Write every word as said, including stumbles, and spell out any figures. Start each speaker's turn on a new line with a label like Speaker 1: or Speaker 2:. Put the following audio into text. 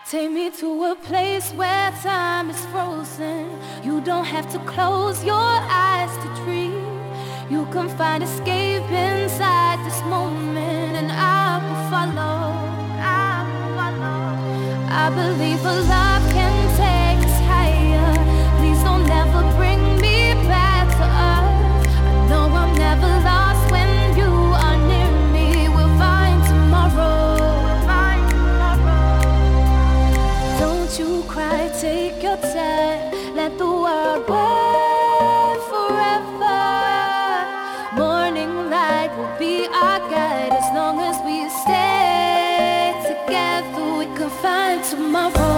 Speaker 1: Take me to a place where time is frozen. You don't have to close your eyes to dream. You can find escape inside this moment, and I will follow. I will follow. I believe a love can take us higher. Please don't ever bring me back to earth. I know I'm never lost when you are near me. We'll find tomorrow. We'll find tomorrow. Don't you cry, take your time. Let the world wait forever. Morning light will be our guide. As long as we stay together, we can find tomorrow.